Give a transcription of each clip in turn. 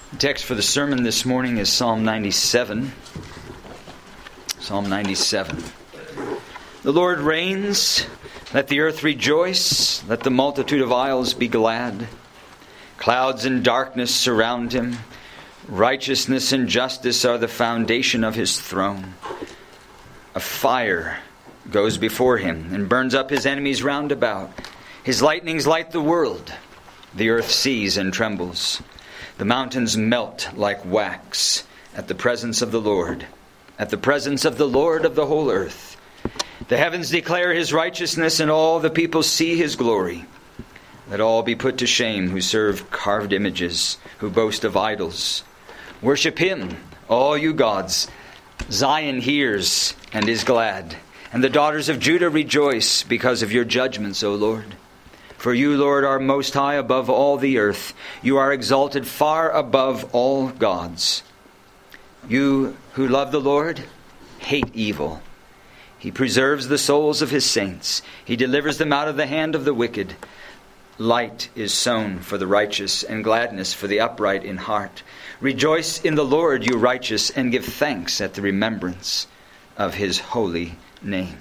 The text for the sermon this morning is Psalm 97. Psalm 97. The Lord reigns. Let the earth rejoice. Let the multitude of isles be glad. Clouds and darkness surround him. Righteousness and justice are the foundation of his throne. A fire goes before him and burns up his enemies round about. His lightnings light the world. The earth sees and trembles. The mountains melt like wax at the presence of the Lord, at the presence of the Lord of the whole earth. The heavens declare his righteousness, and all the people see his glory. Let all be put to shame who serve carved images, who boast of idols. Worship him, all you gods. Zion hears and is glad, and the daughters of Judah rejoice because of your judgments, O Lord. For you, Lord, are most high above all the earth. You are exalted far above all gods. You who love the Lord hate evil. He preserves the souls of his saints. He delivers them out of the hand of the wicked. Light is sown for the righteous, and gladness for the upright in heart. Rejoice in the Lord, you righteous, and give thanks at the remembrance of his holy name.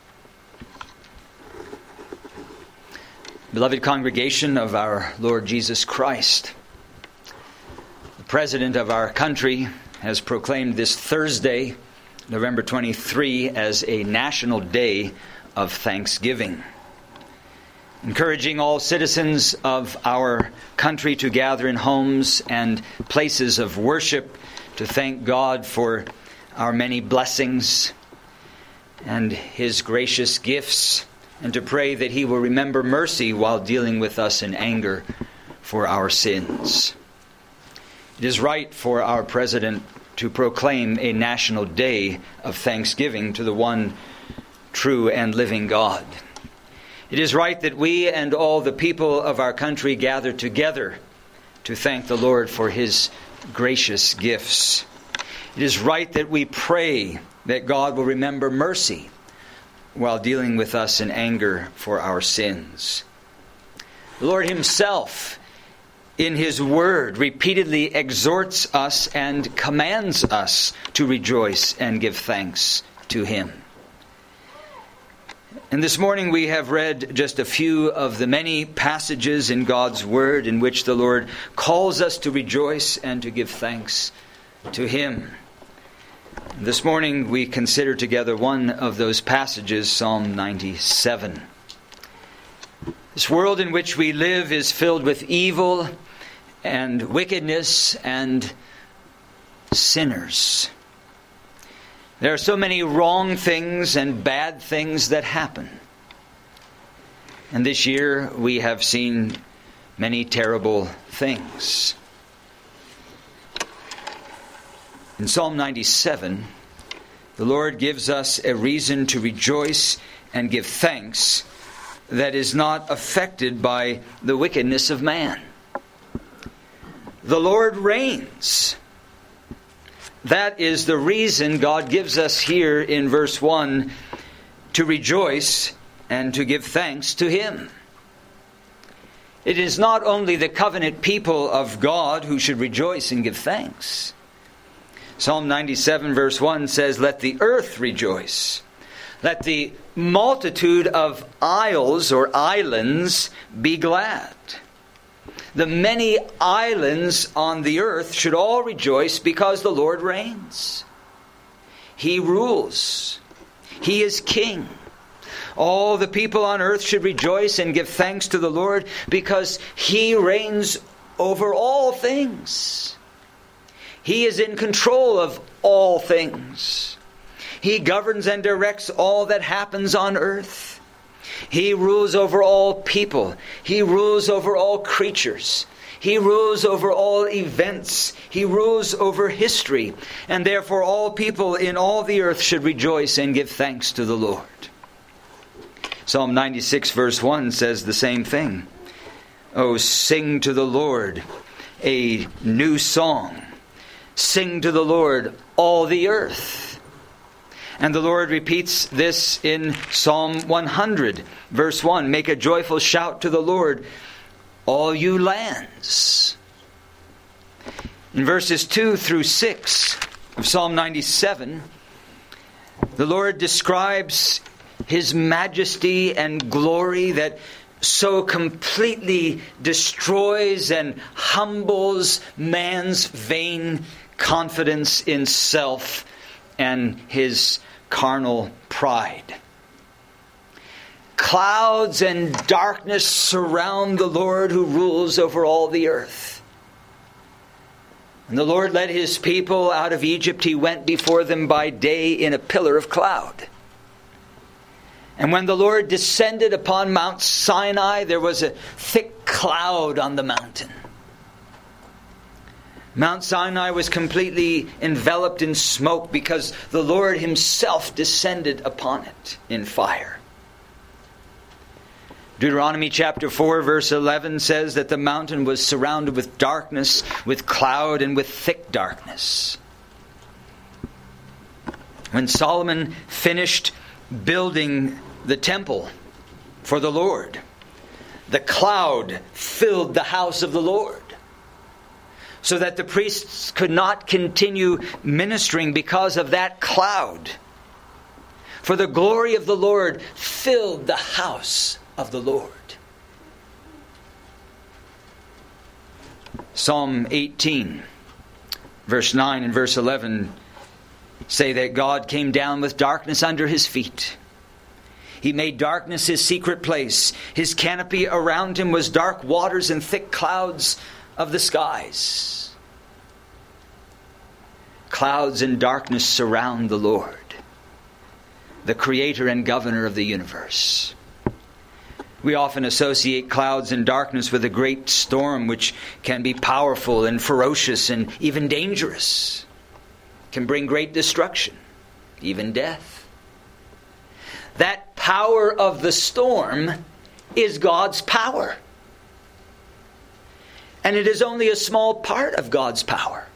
Beloved congregation of our Lord Jesus Christ, the President of our country has proclaimed this Thursday, November 23, as a national day of thanksgiving, encouraging all citizens of our country to gather in homes and places of worship to thank God for our many blessings and his gracious gifts, and to pray that he will remember mercy while dealing with us in anger for our sins. It is right for our President to proclaim a national day of thanksgiving to the one true and living God. It is right that we and all the people of our country gather together to thank the Lord for his gracious gifts. It is right that we pray that God will remember mercy while dealing with us in anger for our sins. The Lord himself, in his word, repeatedly exhorts us and commands us to rejoice and give thanks to him. And this morning we have read just a few of the many passages in God's word in which the Lord calls us to rejoice and to give thanks to him. This morning we consider together one of those passages, Psalm 97. This world in which we live is filled with evil and wickedness and sinners. There are so many wrong things and bad things that happen. And this year we have seen many terrible things. In Psalm 97, the Lord gives us a reason to rejoice and give thanks that is not affected by the wickedness of man. The Lord reigns. That is the reason God gives us here in verse 1 to rejoice and to give thanks to him. It is not only the covenant people of God who should rejoice and give thanks. Psalm 97 verse 1 says, "Let the earth rejoice. Let the multitude of isles or islands be glad." The many islands on the earth should all rejoice because the Lord reigns. He rules. He is king. All the people on earth should rejoice and give thanks to the Lord because he reigns over all things. He is in control of all things. He governs and directs all that happens on earth. He rules over all people. He rules over all creatures. He rules over all events. He rules over history. And therefore all people in all the earth should rejoice and give thanks to the Lord. Psalm 96 verse 1 says the same thing. "Oh, sing to the Lord a new song. Sing to the Lord, all the earth." And the Lord repeats this in Psalm 100, verse 1. "Make a joyful shout to the Lord, all you lands." In verses 2 through 6 of Psalm 97, the Lord describes His majesty and glory that so completely destroys and humbles man's vain confidence in self and his carnal pride. Clouds and darkness surround the Lord who rules over all the earth. And the Lord led His people out of Egypt. He went before them by day in a pillar of cloud. And when the Lord descended upon Mount Sinai, there was a thick cloud on the mountain. Mount Sinai was completely enveloped in smoke because the Lord Himself descended upon it in fire. Deuteronomy chapter 4 verse 11 says that the mountain was surrounded with darkness, with cloud, and with thick darkness. When Solomon finished building the temple for the Lord, the cloud filled the house of the Lord, so that the priests could not continue ministering because of that cloud. For the glory of the Lord filled the house of the Lord. Psalm 18, verse 9 and verse 11 say that God came down with darkness under His feet. He made darkness His secret place. His canopy around Him was dark waters and thick clouds of the skies. Clouds and darkness surround the Lord, the Creator and Governor of the universe. We often associate clouds and darkness with a great storm, which can be powerful and ferocious and even dangerous. Can bring great destruction, even death. That power of the storm is God's power. And it is only a small part of God's power.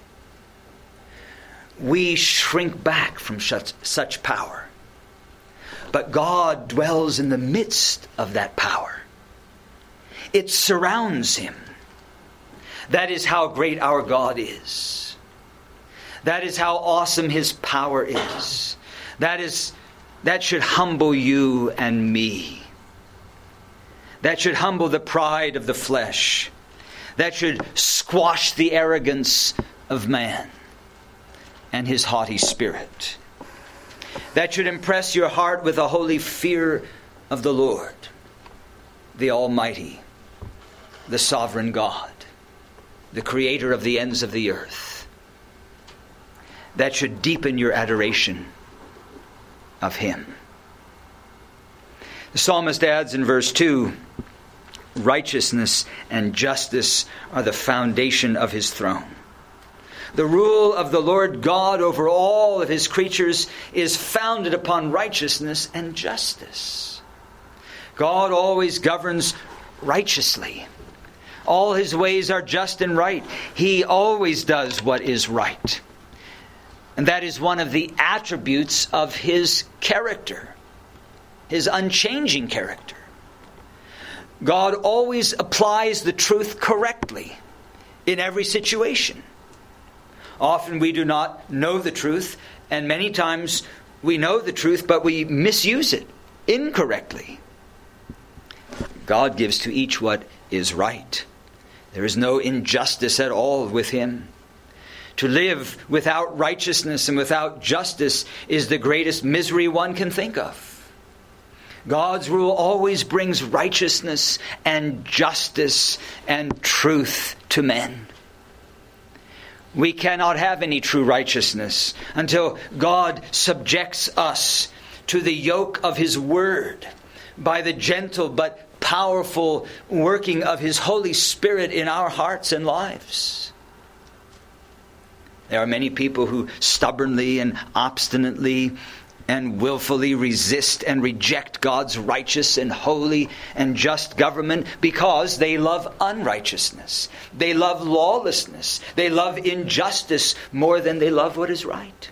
We shrink back from such power. But God dwells in the midst of that power. It surrounds Him. That is how great our God is. That is how awesome His power is. That should humble you and me. That should humble the pride of the flesh. That should squash the arrogance of man and his haughty spirit. That should impress your heart with a holy fear of the Lord, the Almighty, the Sovereign God, the Creator of the ends of the earth. That should deepen your adoration of Him. The psalmist adds in verse 2, righteousness and justice are the foundation of His throne. The rule of the Lord God over all of His creatures is founded upon righteousness and justice. God always governs righteously. All His ways are just and right. He always does what is right. And that is one of the attributes of His character, His unchanging character. God always applies the truth correctly in every situation. Often we do not know the truth, and many times we know the truth, but we misuse it incorrectly. God gives to each what is right. There is no injustice at all with Him. To live without righteousness and without justice is the greatest misery one can think of. God's rule always brings righteousness and justice and truth to men. We cannot have any true righteousness until God subjects us to the yoke of His Word by the gentle but powerful working of His Holy Spirit in our hearts and lives. There are many people who stubbornly and obstinately and willfully resist and reject God's righteous and holy and just government because they love unrighteousness. They love lawlessness. They love injustice more than they love what is right.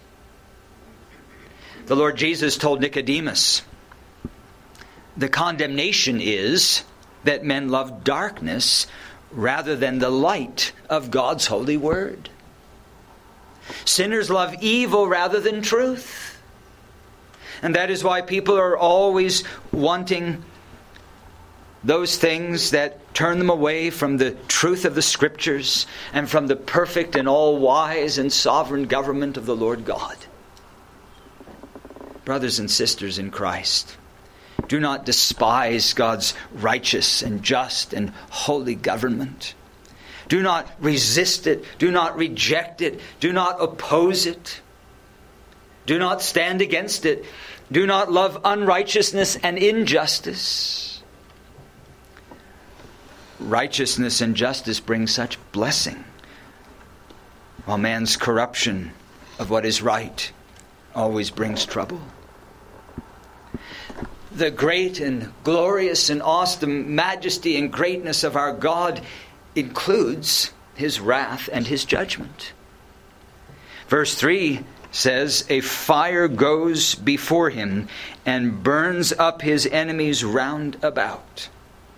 The Lord Jesus told Nicodemus, the condemnation is that men love darkness rather than the light of God's holy word. Sinners love evil rather than truth. And that is why people are always wanting those things that turn them away from the truth of the Scriptures and from the perfect and all-wise and sovereign government of the Lord God. Brothers and sisters in Christ, do not despise God's righteous and just and holy government. Do not resist it. Do not reject it. Do not oppose it. Do not stand against it. Do not love unrighteousness and injustice. Righteousness and justice bring such blessing, while man's corruption of what is right always brings trouble. The great and glorious and awesome majesty and greatness of our God includes His wrath and His judgment. Verse 3 says, "A fire goes before Him and burns up His enemies round about."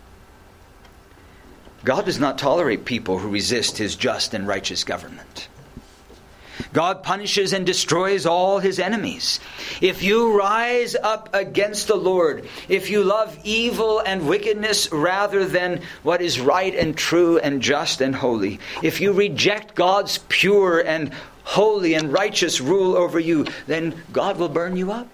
God does not tolerate people who resist His just and righteous government. God punishes and destroys all His enemies. If you rise up against the Lord, if you love evil and wickedness rather than what is right and true and just and holy, if you reject God's pure and holy and righteous rule over you, then God will burn you up.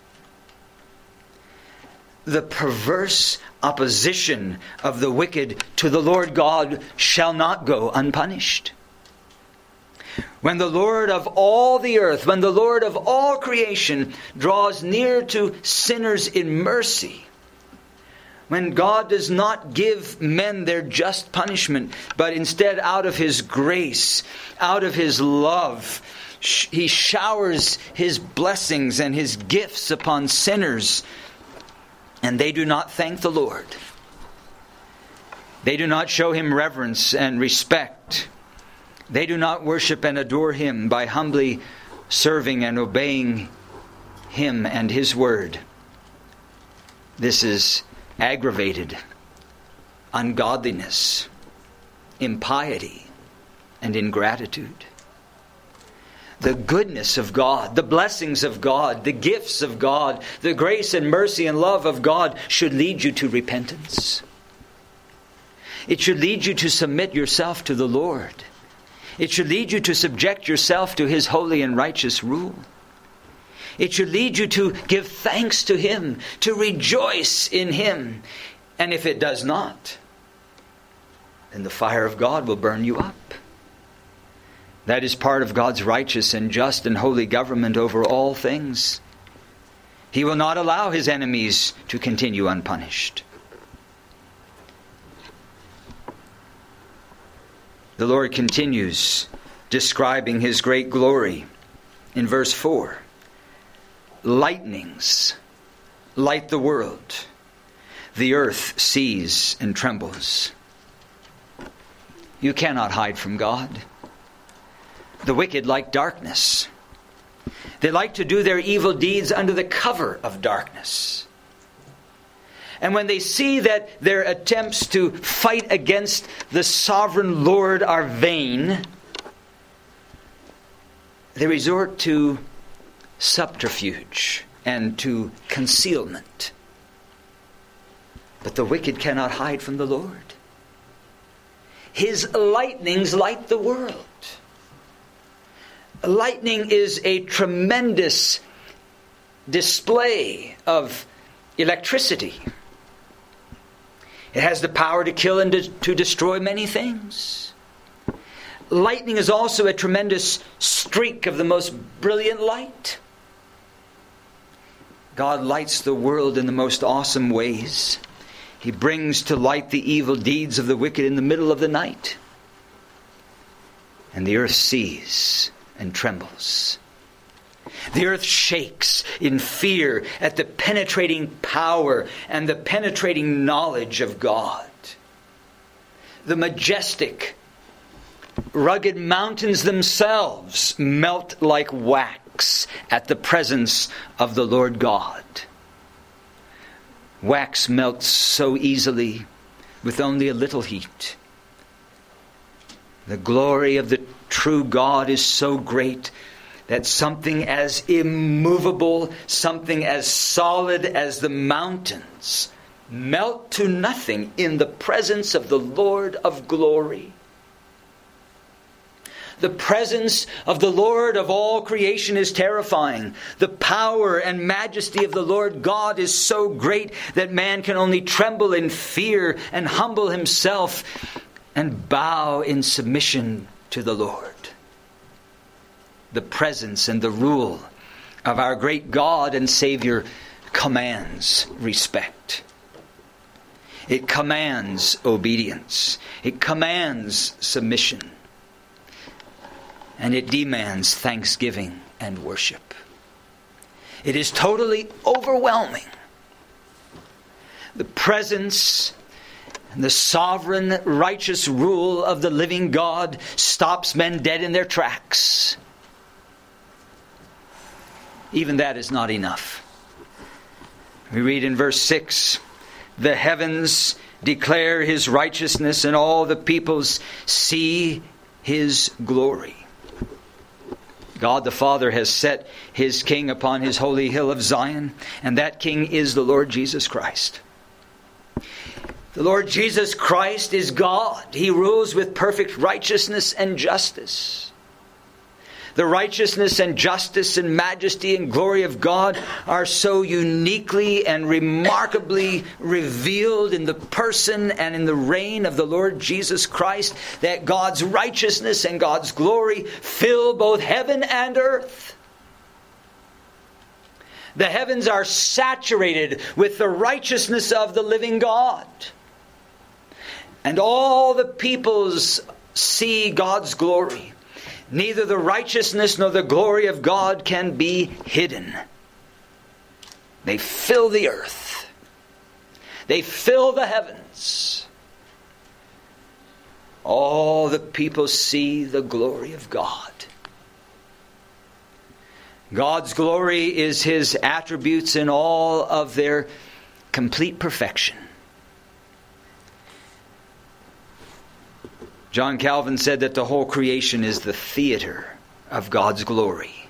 The perverse opposition of the wicked to the Lord God shall not go unpunished. When the Lord of all the earth, when the Lord of all creation draws near to sinners in mercy, when God does not give men their just punishment, but instead out of His grace, out of His love, He showers His blessings and His gifts upon sinners, and they do not thank the Lord. They do not show Him reverence and respect. They do not worship and adore Him by humbly serving and obeying Him and His word. This is aggravated ungodliness, impiety, and ingratitude. The goodness of God, the blessings of God, the gifts of God, the grace and mercy and love of God should lead you to repentance. It should lead you to submit yourself to the Lord. It should lead you to subject yourself to His holy and righteous rule. It should lead you to give thanks to Him, to rejoice in Him. And if it does not, then the fire of God will burn you up. That is part of God's righteous and just and holy government over all things. He will not allow His enemies to continue unpunished. The Lord continues describing His great glory in verse 4. Lightnings light the world. The earth sees and trembles. You cannot hide from God. The wicked like darkness. They like to do their evil deeds under the cover of darkness. And when they see that their attempts to fight against the sovereign Lord are vain, they resort to subterfuge and to concealment. But the wicked cannot hide from the Lord. His lightnings light the world. Lightning is a tremendous display of electricity. It has the power to kill and to destroy many things. Lightning is also a tremendous streak of the most brilliant light. God lights the world in the most awesome ways. He brings to light the evil deeds of the wicked in the middle of the night. And the earth sees and trembles. The earth shakes in fear at the penetrating power and the penetrating knowledge of God. The majestic, rugged mountains themselves melt like wax at the presence of the Lord God. Wax melts so easily with only a little heat. The glory of the true God is so great that something as immovable, something as solid as the mountains, melt to nothing in the presence of the Lord of glory. The presence of the Lord of all creation is terrifying. The power and majesty of the Lord God is so great that man can only tremble in fear and humble himself and bow in submission to the Lord. The presence and the rule of our great God and Savior commands respect. It commands obedience. It commands submission. And it demands thanksgiving and worship. It is totally overwhelming. The presence and the sovereign, righteous rule of the living God stops men dead in their tracks. Even that is not enough. We read in verse 6, "The heavens declare His righteousness, and all the peoples see His glory." God the Father has set His King upon His holy hill of Zion, and that King is the Lord Jesus Christ. The Lord Jesus Christ is God. He rules with perfect righteousness and justice. The righteousness and justice and majesty and glory of God are so uniquely and remarkably revealed in the person and in the reign of the Lord Jesus Christ that God's righteousness and God's glory fill both heaven and earth. The heavens are saturated with the righteousness of the living God. And all the peoples see God's glory. Neither the righteousness nor the glory of God can be hidden. They fill the earth. They fill the heavens. All the people see the glory of God. God's glory is His attributes in all of their complete perfection. John Calvin said that the whole creation is the theater of God's glory.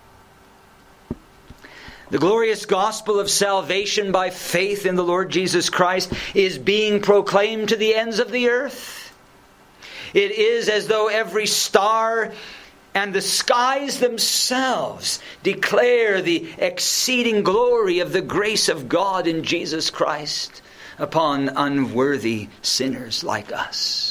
The glorious gospel of salvation by faith in the Lord Jesus Christ is being proclaimed to the ends of the earth. It is as though every star and the skies themselves declare the exceeding glory of the grace of God in Jesus Christ upon unworthy sinners like us.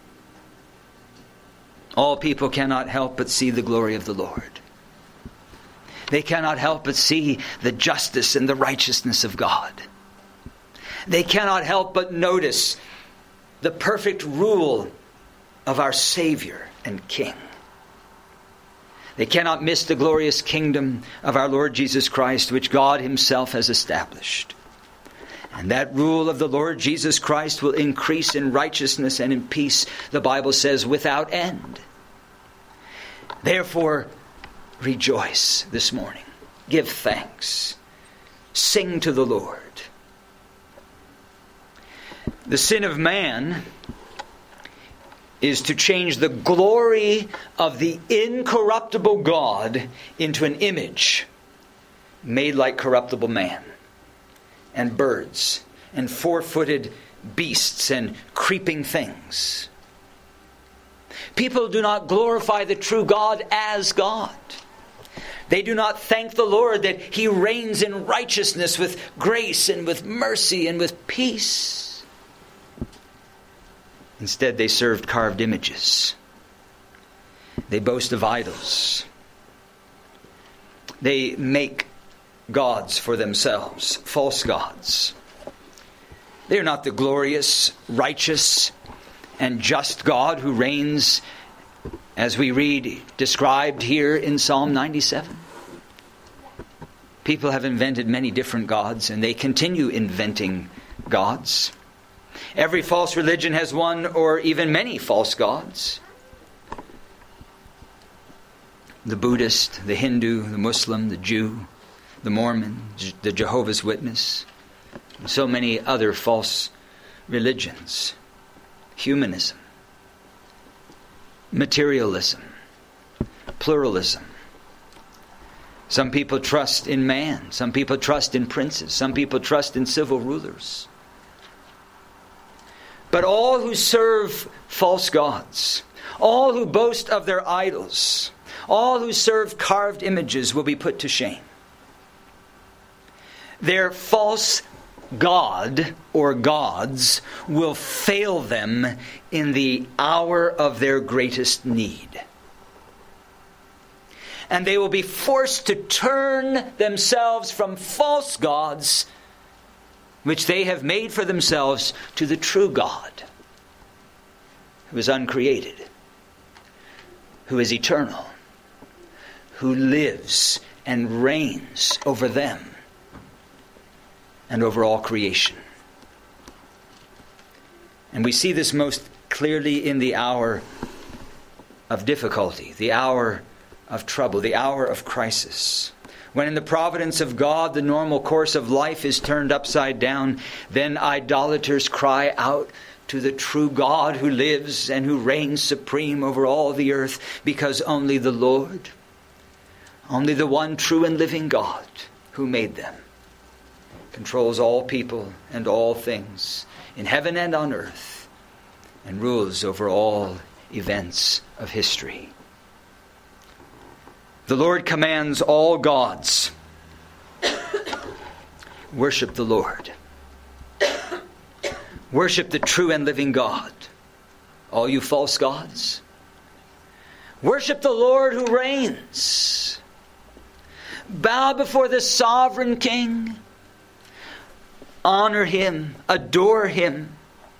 All people cannot help but see the glory of the Lord. They cannot help but see the justice and the righteousness of God. They cannot help but notice the perfect rule of our Savior and King. They cannot miss the glorious kingdom of our Lord Jesus Christ, which God Himself has established. And that rule of the Lord Jesus Christ will increase in righteousness and in peace, the Bible says, without end. Therefore, rejoice this morning. Give thanks. Sing to the Lord. The sin of man is to change the glory of the incorruptible God into an image made like corruptible man and birds and four-footed beasts and creeping things. People do not glorify the true God as God. They do not thank the Lord that He reigns in righteousness with grace and with mercy and with peace. Instead, they served carved images. They boast of idols. They make gods for themselves, false gods. They are not the glorious, righteous, and just God who reigns, as we read described here in Psalm 97. People have invented many different gods, and they continue inventing gods. Every false religion has one or even many false gods. The Buddhist, the Hindu, the Muslim, the Jew, the Mormon, the Jehovah's Witness, and so many other false religions. Humanism. materialism, pluralism. Some people trust in man. Some people trust in princes. Some people trust in civil rulers. But all who serve false gods, all who boast of their idols, all who serve carved images will be put to shame. Their false god or gods will fail them in the hour of their greatest need. And they will be forced to turn themselves from false gods, which they have made for themselves, to the true God, who is uncreated, who is eternal, who lives and reigns over them and over all creation. And we see this most clearly in the hour of difficulty, the hour of trouble, the hour of crisis. When in the providence of God the normal course of life is turned upside down, then idolaters cry out to the true God who lives and who reigns supreme over all the earth, because only the Lord, only the one true and living God who made them, controls all people and all things in heaven and on earth, and rules over all events of history. The Lord commands all gods, worship the Lord. Worship the true and living God. All you false gods, worship the Lord who reigns. Bow before the sovereign King. Honor Him, adore Him,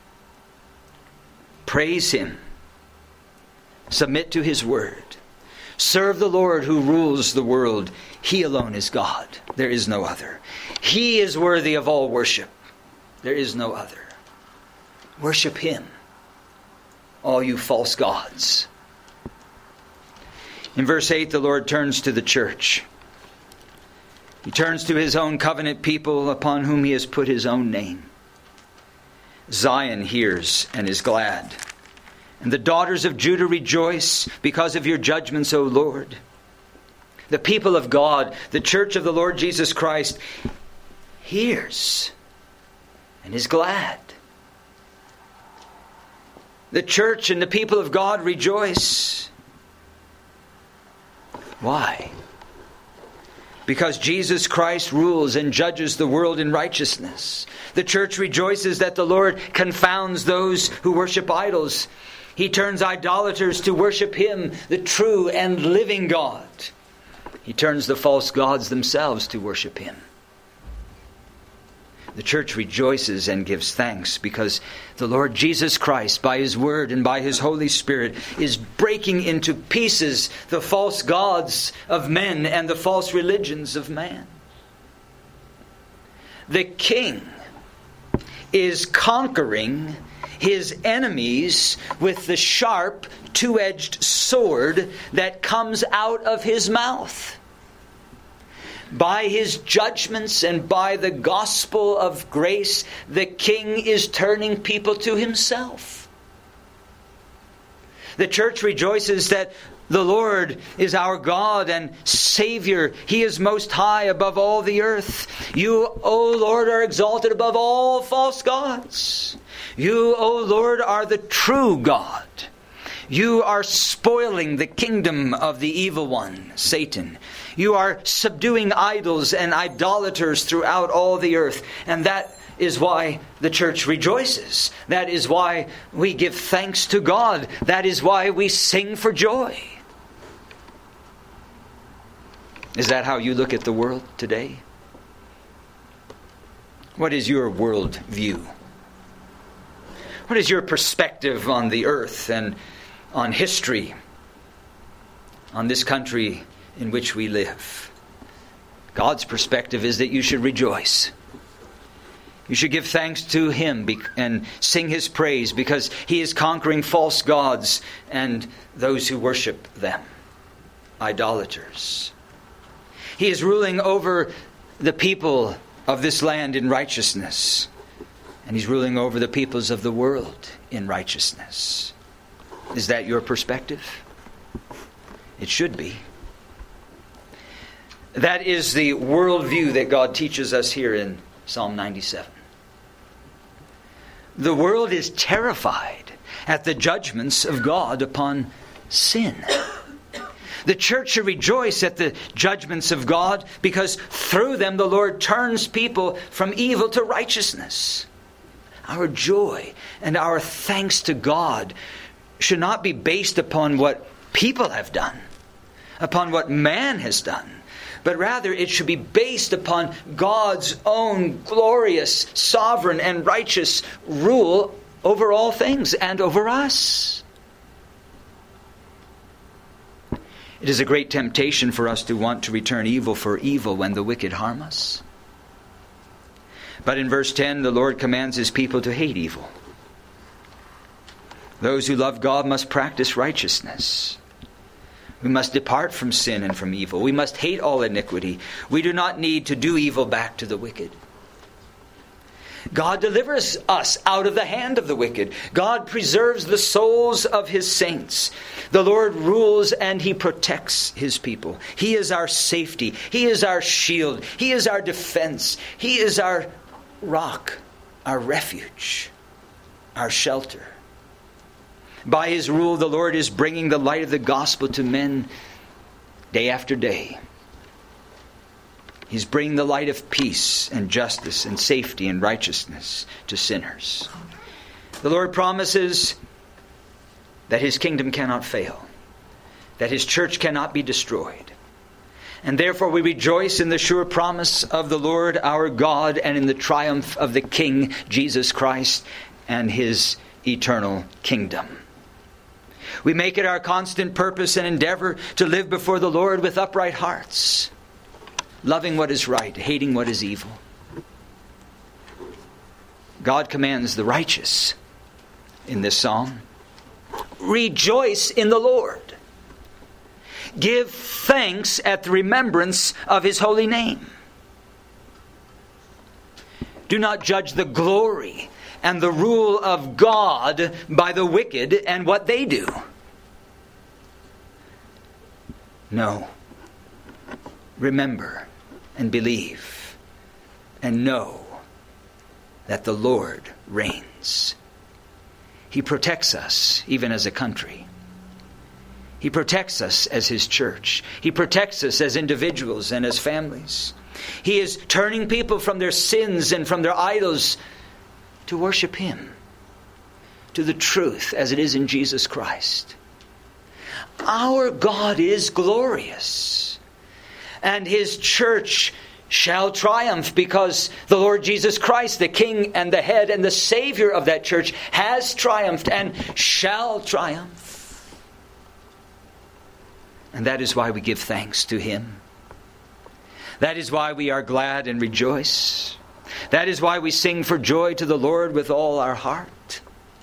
praise Him, submit to His word. Serve the Lord who rules the world. He alone is God. There is no other. He is worthy of all worship. There is no other. Worship Him, all you false gods. In verse 8, the Lord turns to the church. He turns to His own covenant people upon whom He has put His own name. Zion hears and is glad. And the daughters of Judah rejoice because of your judgments, O Lord. The people of God, the church of the Lord Jesus Christ, hears and is glad. The church and the people of God rejoice. Why? Because Jesus Christ rules and judges the world in righteousness. The church rejoices that the Lord confounds those who worship idols. He turns idolaters to worship Him, the true and living God. He turns the false gods themselves to worship Him. The church rejoices and gives thanks because the Lord Jesus Christ, by His Word and by His Holy Spirit, is breaking into pieces the false gods of men and the false religions of man. The King is conquering His enemies with the sharp, two-edged sword that comes out of His mouth. By His judgments and by the gospel of grace, the King is turning people to Himself. The church rejoices that the Lord is our God and Savior. He is most high above all the earth. You, O Lord, are exalted above all false gods. You, O Lord, are the true God. You are spoiling the kingdom of the evil one, Satan. You are subduing idols and idolaters throughout all the earth. And that is why the church rejoices. That is why we give thanks to God. That is why we sing for joy. Is that how you look at the world today? What is your world view? What is your perspective on the earth and on history, on this country in which we live? God's perspective is that you should rejoice. You should give thanks to Him and sing His praise because He is conquering false gods and those who worship them, idolaters. He is ruling over the people of this land in righteousness, and He's ruling over the peoples of the world in righteousness. Is that your perspective? It should be. That is the worldview that God teaches us here in Psalm 97. The world is terrified at the judgments of God upon sin. The church should rejoice at the judgments of God because through them the Lord turns people from evil to righteousness. Our joy and our thanks to God should not be based upon what people have done, upon what man has done, but rather it should be based upon God's own glorious, sovereign, and righteous rule over all things and over us. It is a great temptation for us to want to return evil for evil when the wicked harm us. But in verse 10, the Lord commands His people to hate evil. Those who love God must practice righteousness. We must depart from sin and from evil. We must hate all iniquity. We do not need to do evil back to the wicked. God delivers us out of the hand of the wicked. God preserves the souls of His saints. The Lord rules and He protects His people. He is our safety. He is our shield. He is our defense. He is our rock, our refuge, our shelter. By His rule, the Lord is bringing the light of the gospel to men day after day. He's bringing the light of peace and justice and safety and righteousness to sinners. The Lord promises that His kingdom cannot fail, that His church cannot be destroyed. And therefore we rejoice in the sure promise of the Lord our God and in the triumph of the King, Jesus Christ, and His eternal kingdom. We make it our constant purpose and endeavor to live before the Lord with upright hearts, loving what is right, hating what is evil. God commands the righteous in this psalm, rejoice in the Lord. Give thanks at the remembrance of His holy name. Do not judge the glory and the rule of God by the wicked and what they do. No. Remember and believe and know that the Lord reigns. He protects us even as a country. He protects us as His church. He protects us as individuals and as families. He is turning people from their sins and from their idols to worship Him, to the truth as it is in Jesus Christ. Our God is glorious, and His church shall triumph because the Lord Jesus Christ, the King and the head and the Savior of that church, has triumphed and shall triumph. And that is why we give thanks to Him. That is why we are glad and rejoice. That is why we sing for joy to the Lord with all our heart.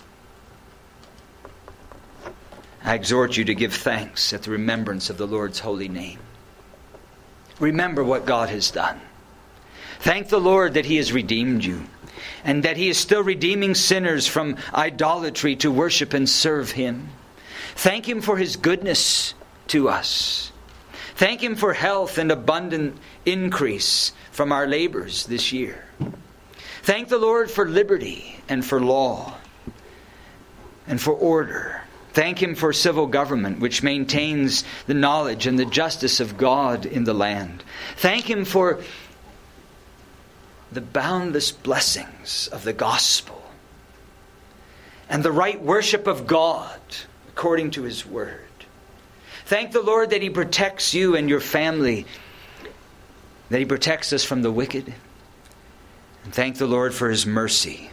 I exhort you to give thanks at the remembrance of the Lord's holy name. Remember what God has done. Thank the Lord that He has redeemed you, and that He is still redeeming sinners from idolatry to worship and serve Him. Thank Him for His goodness to us. Thank Him for health and abundant increase from our labors this year. Thank the Lord for liberty and for law and for order. Thank Him for civil government, which maintains the knowledge and the justice of God in the land. Thank Him for the boundless blessings of the gospel and the right worship of God according to His word. Thank the Lord that He protects you and your family, that He protects us from the wicked. And thank the Lord for His mercy.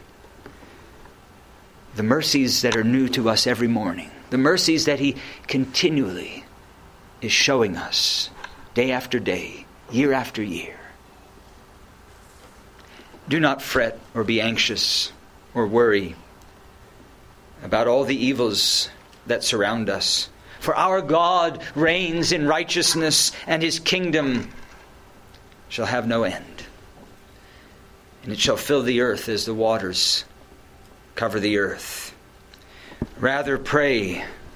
The mercies that are new to us every morning. The mercies that He continually is showing us day after day, year after year. Do not fret or be anxious or worry about all the evils that surround us. For our God reigns in righteousness, and His kingdom shall have no end. And it shall fill the earth as the waters cover the earth. Rather pray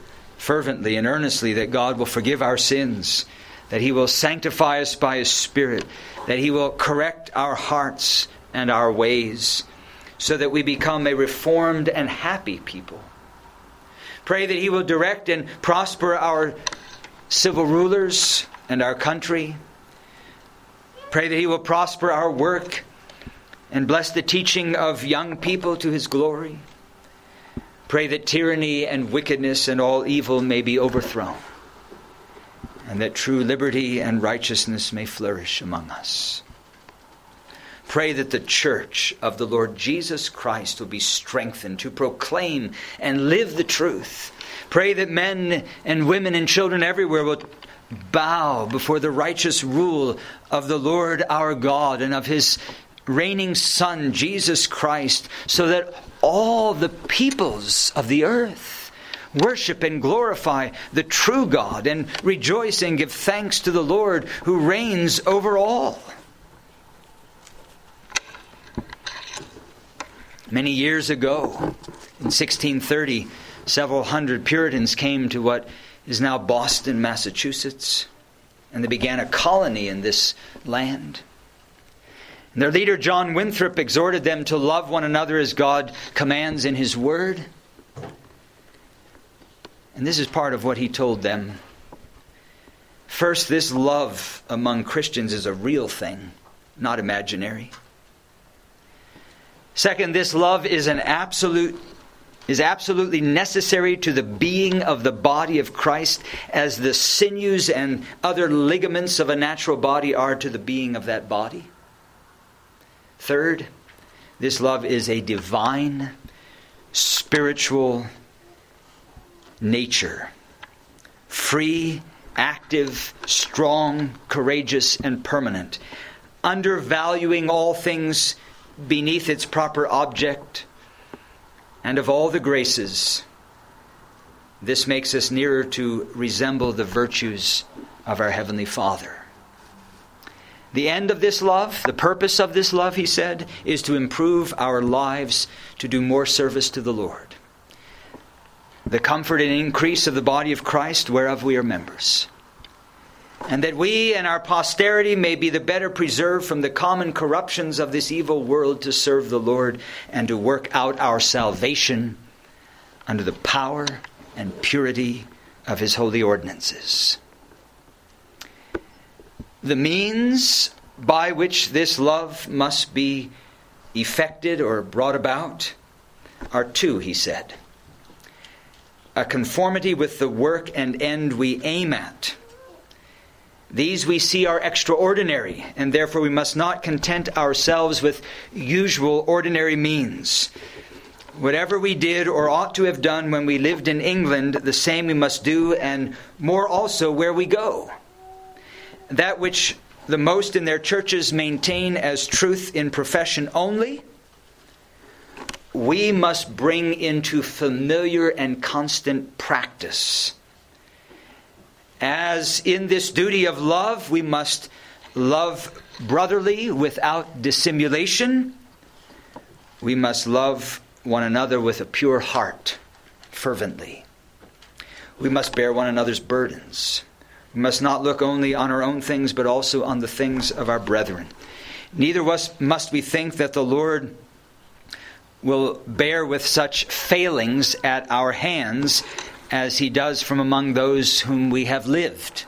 fervently and earnestly that God will forgive our sins, that He will sanctify us by His Spirit, that He will correct our hearts and our ways, so that we become a reformed and happy people. Pray that He will direct and prosper our civil rulers and our country. Pray that He will prosper our work and bless the teaching of young people to His glory. Pray that tyranny and wickedness and all evil may be overthrown, and that true liberty and righteousness may flourish among us. Pray that the church of the Lord Jesus Christ will be strengthened to proclaim and live the truth. Pray that men and women and children everywhere will bow before the righteous rule of the Lord our God and of His reigning Son, Jesus Christ, so that all the peoples of the earth worship and glorify the true God and rejoice and give thanks to the Lord who reigns over all. Many years ago, in 1630, several hundred Puritans came to what is now Boston, Massachusetts, and they began a colony in this land. And their leader, John Winthrop, exhorted them to love one another as God commands in His Word. And this is part of what he told them. First, this love among Christians is a real thing, not imaginary. Second, this love is absolutely necessary to the being of the body of Christ, as the sinews and other ligaments of a natural body are to the being of that body. Third, this love is a divine, spiritual nature. Free, active, strong, courageous, and permanent. Undervaluing all things beneath its proper object, and of all the graces, this makes us nearer to resemble the virtues of our Heavenly Father. The end of this love, the purpose of this love, he said, is to improve our lives to do more service to the Lord. The comfort and increase of the body of Christ, whereof we are members. And that we and our posterity may be the better preserved from the common corruptions of this evil world, to serve the Lord and to work out our salvation under the power and purity of His holy ordinances. The means by which this love must be effected or brought about are two, he said. A conformity with the work and end we aim at. These we see are extraordinary, and therefore we must not content ourselves with usual ordinary means. Whatever we did or ought to have done when we lived in England, the same we must do, and more also where we go. That which the most in their churches maintain as truth in profession only, we must bring into familiar and constant practice. As in this duty of love, we must love brotherly without dissimulation. We must love one another with a pure heart, fervently. We must bear one another's burdens. We must not look only on our own things, but also on the things of our brethren. Neither must we think that the Lord will bear with such failings at our hands as He does from among those whom we have lived.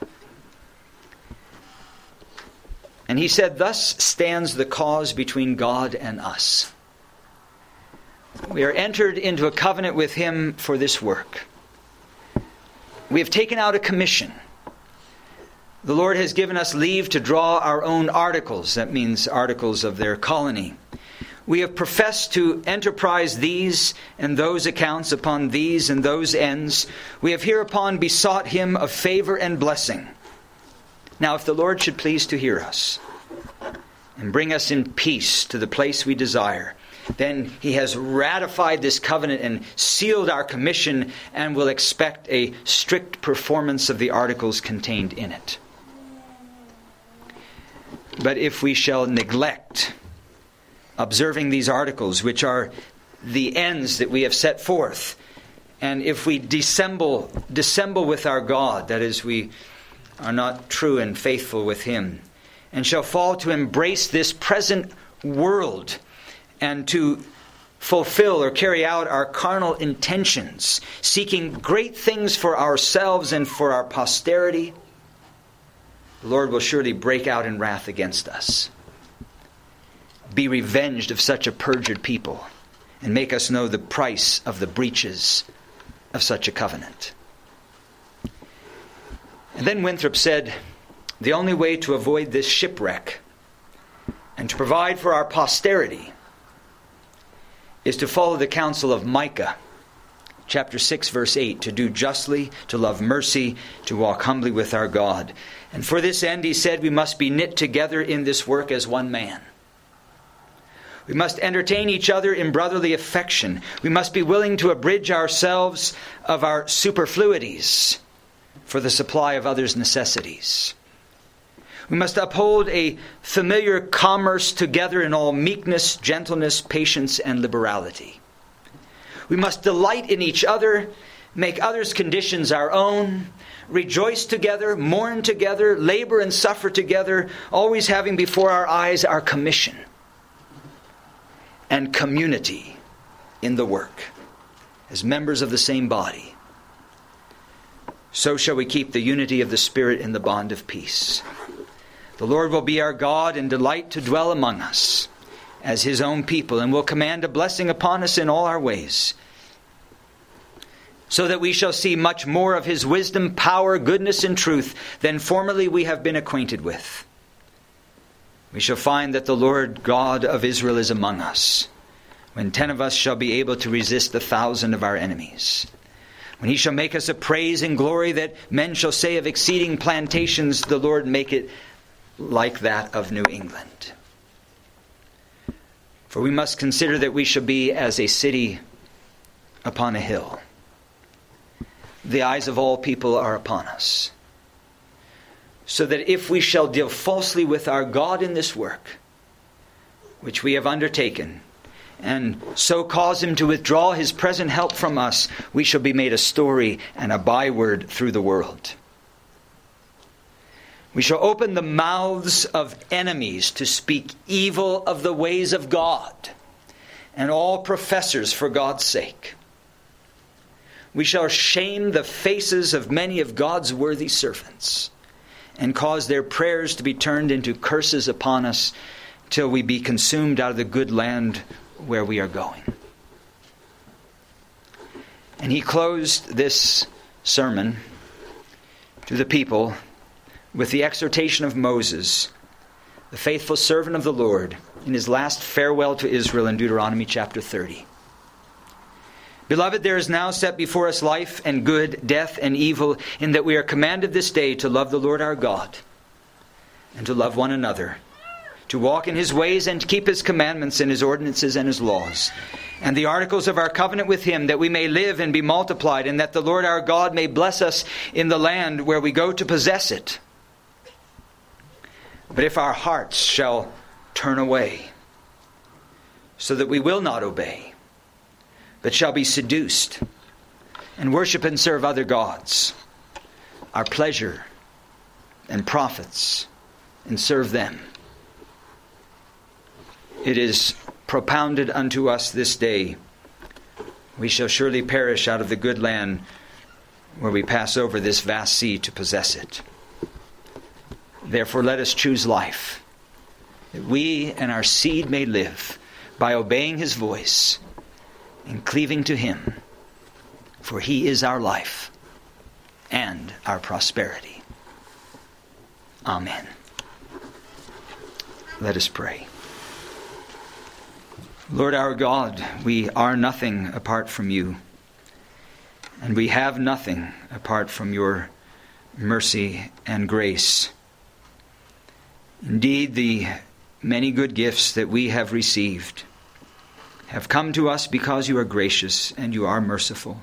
And he said, thus stands the cause between God and us. We are entered into a covenant with Him for this work. We have taken out a commission. The Lord has given us leave to draw our own articles. That means articles of their colony. We have professed to enterprise these and those accounts upon these and those ends. We have hereupon besought Him of favor and blessing. Now, if the Lord should please to hear us and bring us in peace to the place we desire, then He has ratified this covenant and sealed our commission, and will expect a strict performance of the articles contained in it. But if we shall neglect observing these articles, which are the ends that we have set forth, And if we dissemble with our God, that is, we are not true and faithful with Him, and shall fall to embrace this present world and to fulfill or carry out our carnal intentions, seeking great things for ourselves and for our posterity, the Lord will surely break out in wrath against us, be revenged of such a perjured people, and make us know the price of the breaches of such a covenant. And then Winthrop said, the only way to avoid this shipwreck and to provide for our posterity is to follow the counsel of Micah, chapter 6, verse 8, to do justly, to love mercy, to walk humbly with our God. And for this end, he said, we must be knit together in this work as one man. We must entertain each other in brotherly affection. We must be willing to abridge ourselves of our superfluities for the supply of others' necessities. We must uphold a familiar commerce together in all meekness, gentleness, patience, and liberality. We must delight in each other, make others' conditions our own, rejoice together, mourn together, labor and suffer together, always having before our eyes our commission and community in the work as members of the same body. So shall we keep the unity of the Spirit in the bond of peace. The Lord will be our God and delight to dwell among us as His own people, and will command a blessing upon us in all our ways, so that we shall see much more of His wisdom, power, goodness, and truth than formerly we have been acquainted with. We shall find that the Lord God of Israel is among us, when 10 of us shall be able to resist 1,000 of our enemies. When He shall make us a praise and glory that men shall say of exceeding plantations, the Lord make it like that of New England. For we must consider that we shall be as a city upon a hill. The eyes of all people are upon us. So that if we shall deal falsely with our God in this work, which we have undertaken, and so cause Him to withdraw His present help from us, we shall be made a story and a byword through the world. We shall open the mouths of enemies to speak evil of the ways of God and all professors for God's sake. We shall shame the faces of many of God's worthy servants and cause their prayers to be turned into curses upon us till we be consumed out of the good land where we are going. And he closed this sermon to the people with the exhortation of Moses, the faithful servant of the Lord, in his last farewell to Israel in Deuteronomy chapter 30. Beloved, there is now set before us life and good, death and evil, in that we are commanded this day to love the Lord our God and to love one another, to walk in His ways and to keep His commandments and His ordinances and His laws, and the articles of our covenant with Him, that we may live and be multiplied, and that the Lord our God may bless us in the land where we go to possess it. But if our hearts shall turn away, so that we will not obey, but shall be seduced, and worship and serve other gods, our pleasure and profits, and serve them, it is propounded unto us this day, we shall surely perish out of the good land where we pass over this vast sea to possess it. Therefore let us choose life, that we and our seed may live by obeying His voice and cleaving to Him, for He is our life and our prosperity. Amen. Let us pray. Lord our God, we are nothing apart from You, and we have nothing apart from Your mercy and grace. Indeed, the many good gifts that we have received have come to us because You are gracious and You are merciful.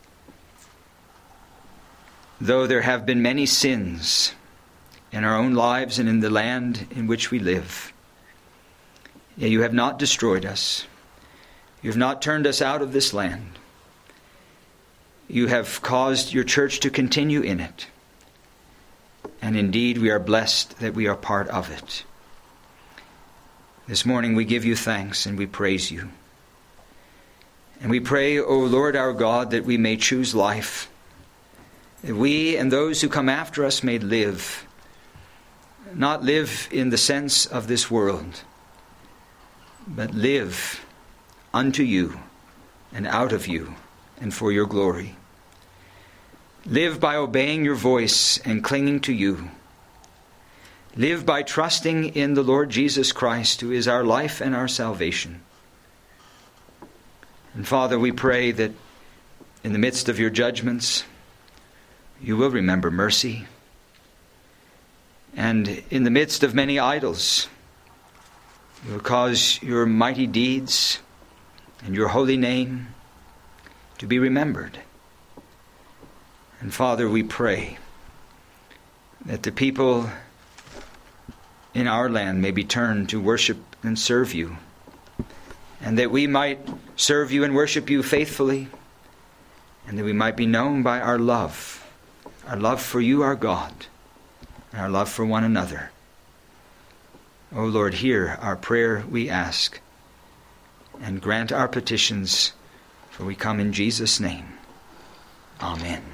Though there have been many sins in our own lives and in the land in which we live, yet You have not destroyed us. You have not turned us out of this land. you have caused your church to continue in it. And indeed, we are blessed that we are part of it. This morning we give you thanks and we praise you. And we pray, O Lord our God, that we may choose life, that we and those who come after us may live, not live in the sense of this world, but live unto you and out of you and for your glory. Live by obeying your voice and clinging to you. Live by trusting in the Lord Jesus Christ, who is our life and our salvation. And Father, we pray that in the midst of your judgments, you will remember mercy. And in the midst of many idols, you will cause your mighty deeds and your holy name to be remembered. And Father, we pray that the people in our land may be turned to worship and serve you, and that we might serve you and worship you faithfully, and that we might be known by our love for you, our God, and our love for one another. O Lord, hear our prayer, we ask, and grant our petitions, for we come in Jesus' name. Amen.